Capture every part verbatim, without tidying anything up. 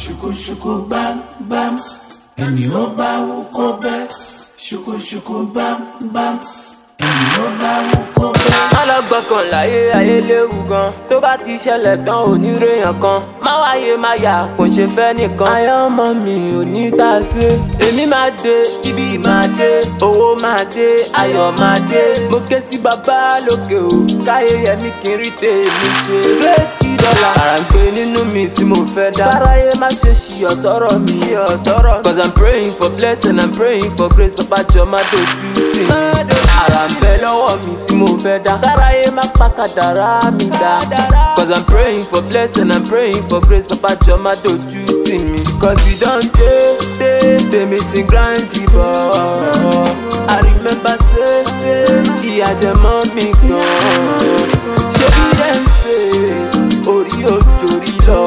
ṣùkúṣùkú bámbám ẹni ó bá wù kó bẹ́ ṣùkúṣùkú bámbám ẹni ó bá wù kó bẹ́. má lọ gbọ́kàn láyé ayé léwu gan tó bá ti ṣẹlẹ̀ tán ò ní réyàn kan má wáyé má yà kò ṣe fẹ́ nìkan. ayé ọmọ mi ò ní tá a ṣe èmi máa dé ibi máa dé owó máa dé ayọ̀ máa dé mo ké sí bàbá lókè o káyé yẹmí kí n rí tèmi ṣe. great key dollar ara ń gbé nínú mi tí mo fẹ́ dá káráyé má ṣe ṣiyọ̀ sọ̀rọ̀ mi ṣiyọ̀ sọ̀rọ̀ mi. cause I'm praying for blessing I'm praying for grace bàbá jọ má dojú tì mí. ara ń bẹ lọ́wọ́ mi tí mo fẹ́ dá káráyé má pa kádàrá mi dá. cause I'm praying for blessing I'm praying for grace bàbá jọ má dojú tì mí. cause you don dey dey dey me ti grind the ball. I remember say say ìyà jẹ mọ́ mi gan. ṣé bí dem say orí òjòrí lọ.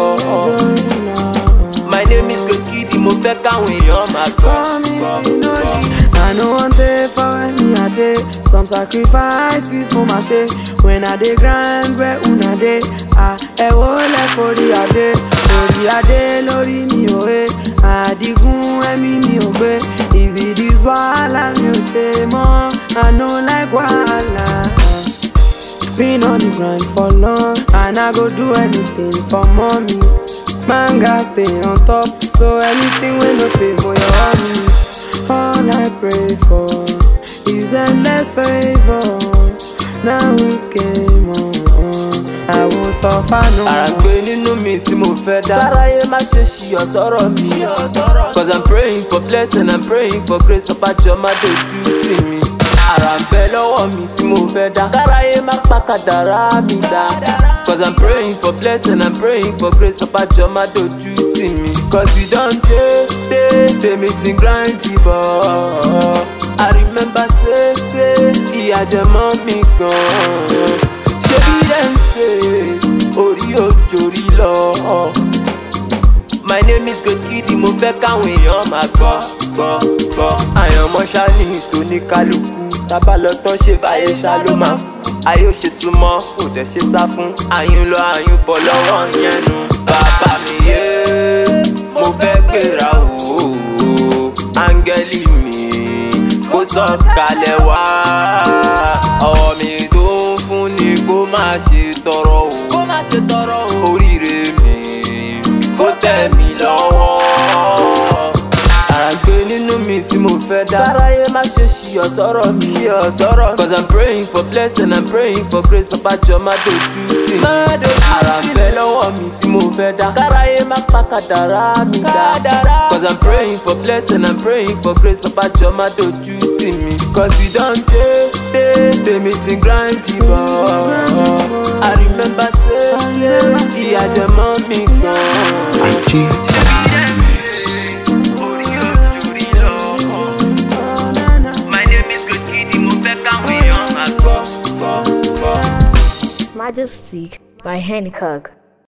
my name is Great Kid mo fẹ́ káwọn èèyàn máa gbọ́. I no wan dey for when me a dey. Some sacrifices mo ma ṣe. When I dey grind where una dey. Ah, ẹ wo lẹ forí adé. Forí adé lórí mi ò he. Àdìgún ẹ̀mí mi ò gbé. If it is wàhálà mi ò ṣe mọ́. I no like wàhálà. Been on the grind for long. And I go do anything for mommy. Man got stay on top. So anything wey no pay mo yọ ọ́ mi. All I pray for is endless favor. Now it came on. I won't suffer no more. ara ń gbé nínú mi tí mo fẹ́ dá káráyé má ṣe ṣiyọ̀ sọ̀rọ̀ mi. cause I'm praying for blessing I'm praying for grace bàbá jọ má dojú tì mí. ara ń bẹ lọ́wọ́ mi tí mo fẹ́ dá káráyé má pa kádàrá mi dá. cause I'm praying for blessing I'm praying for grace bàbá jọ má dojú tì mí. cause you don dey dey dey me ti grind the ball. I remember say say ìyà jẹ mọ́ mi gan. ṣé bí dem say orí òjòrí lọ. my name is Great Kid mo fẹ́ káwọn èèyàn máa gbọ́ gbọ́ gbọ́. àyànmọ́ ṣáni tó ní kálukú tábà lọ tán ṣe báyé ṣá ló máa kú. ayé ò ṣe súnmọ́ kò dẹ̀ ṣe sá fún. àyùn lọ àyùn bọ̀ lọ́wọ́ yẹn nu. bàbá mi yé mo fẹ́ gbéra o áńgẹ́lì mi kó sọ̀kalẹ̀ wá. ọwọ́ mi tó ń fún ni kó má ṣe tọrọ o. kó má ṣe tọrọ o. oríire mi kó tẹ̀ mí lọ́wọ́. ara ń gbé nínú mi tí mo fẹ́ dá káráyé má ṣe ṣiyọ̀ sọ̀rọ̀ mi. ṣiyọ̀ sọ̀rọ̀ mi. cause I'm praying for blessing I'm praying for grace bàbá jọ má dojú tì mí. ara ń bẹ lọ́wọ́ mi tí mo fẹ́ dá káráyé má pa kádàrá mi dá. cause I'm praying for blessing I'm praying for grace bàbá jọ má dojú tì mí. cause you don dey dey dey me ti grind the ball. I remember say say ìyà jẹ mọ́ mi gan. Majestic by Hencock.